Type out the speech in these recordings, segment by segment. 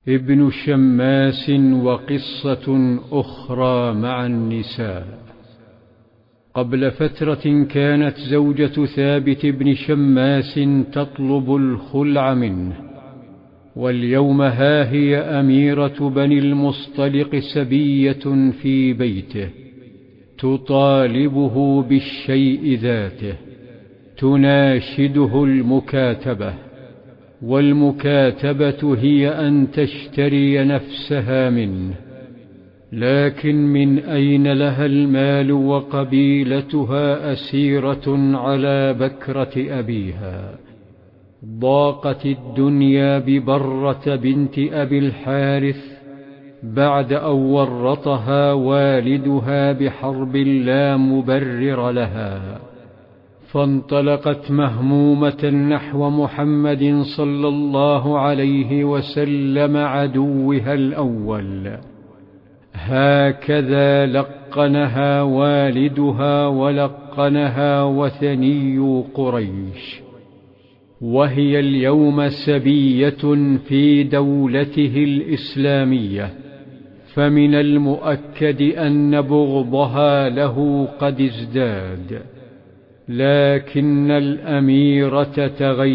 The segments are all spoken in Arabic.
ابن شماس وقصة أخرى مع النساء. قبل فترة كانت زوجة ثابت بن شماس تطلب الخلع منه، واليوم ها هي أميرة بني المصطلق سبية في بيته تطالبه بالشيء ذاته، تناشده المكاتبة، والمكاتبة هي أن تشتري نفسها منه. لكن من أين لها المال وقبيلتها أسيرة على بكرة أبيها؟ ضاقت الدنيا ببرة بنت أبي الحارث بعد أن ورطها والدها بحرب لا مبرر لها، فانطلقت مهمومة نحو محمد صلى الله عليه وسلم عدوها الأول. هكذا لقنها والدها ولقنها وثني قريش، وهي اليوم سبية في دولته الإسلامية، فمن المؤكد أن بغضها له قد ازداد. لكن الأميرة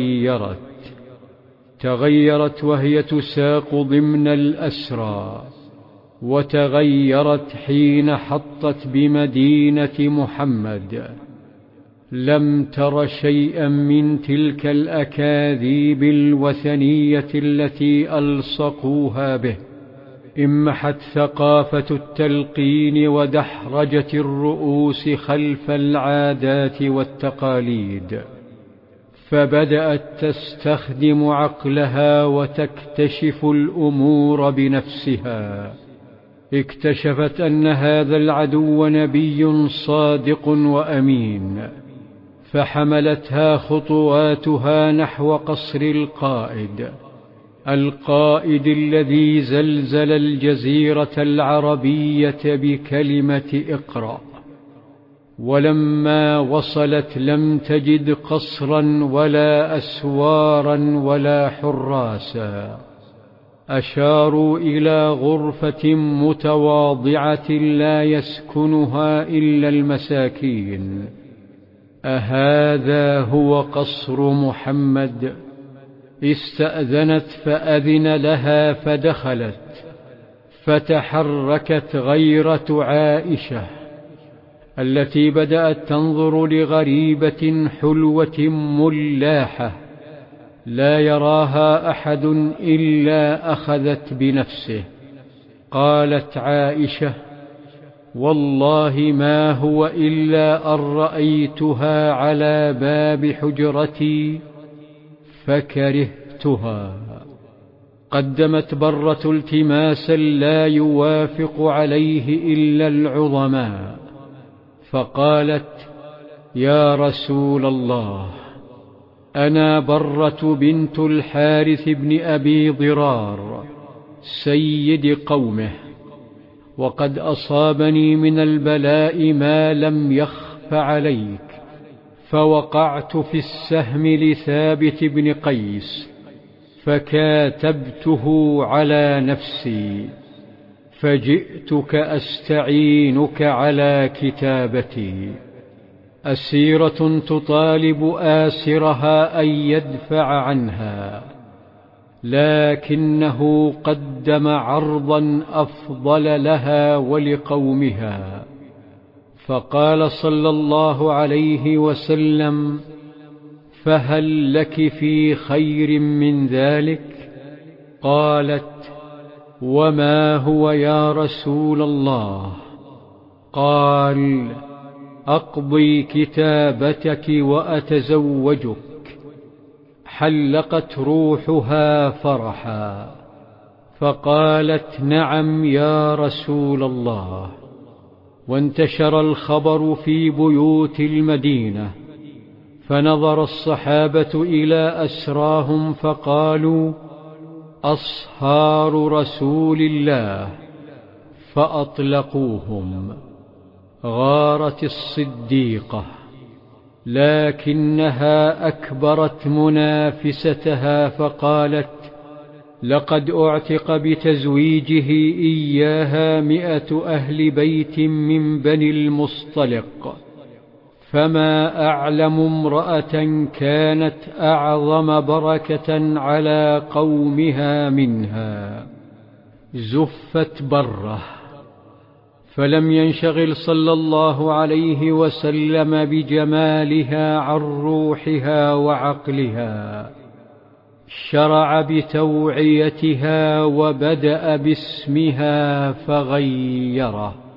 تغيرت وهي تساق ضمن الأسرى، وتغيرت حين حطت بمدينة محمد. لم تر شيئا من تلك الأكاذيب الوثنية التي ألصقوها به. امحت ثقافة التلقين ودحرجة الرؤوس خلف العادات والتقاليد، فبدأت تستخدم عقلها وتكتشف الأمور بنفسها. اكتشفت أن هذا العدو نبي صادق وأمين، فحملتها خطواتها نحو قصر القائد الذي زلزل الجزيرة العربية بكلمة اقرأ. ولما وصلت لم تجد قصرا ولا أسوارا ولا حراسا. أشاروا إلى غرفة متواضعة لا يسكنها إلا المساكين. أهذا هو قصر محمد؟ استأذنت فأذن لها فدخلت، فتحركت غيرة عائشة التي بدأت تنظر لغريبة حلوة ملاحة لا يراها أحد إلا أخذت بنفسه. قالت عائشة: والله ما هو إلا أن رأيتها على باب حجرتي فكرهتها. قدمت برة التماسا لا يوافق عليه إلا العظماء، فقالت: يا رسول الله، أنا برة بنت الحارث بن أبي ضرار سيد قومه، وقد أصابني من البلاء ما لم يخف عليك، فوقعت في السهم لثابت بن قيس فكاتبته على نفسي، فجئتك أستعينك على كتابتي. أسيرة تطالب آسرها أن يدفع عنها، لكنه قدم عرضا أفضل لها ولقومها، فقال صلى الله عليه وسلم: فهل لك في خير من ذلك؟ قالت: وما هو يا رسول الله؟ قال: أقضي كتابتك وأتزوجك. حلقت روحها فرحا، فقالت: نعم يا رسول الله. وانتشر الخبر في بيوت المدينة، فنظر الصحابة إلى أسراهم فقالوا: أصهار رسول الله، فأطلقوهم. غارت الصديقة، لكنها أكبرت منافستها فقالت: لقد أعتق بتزويجه إياها 100 أهل بيت من بني المصطلق، فما أعلم امرأة كانت أعظم بركة على قومها منها. زفت بره، فلم ينشغل صلى الله عليه وسلم بجمالها عن روحها وعقلها، شرع بتوعيتها وبدأ باسمها فغيره.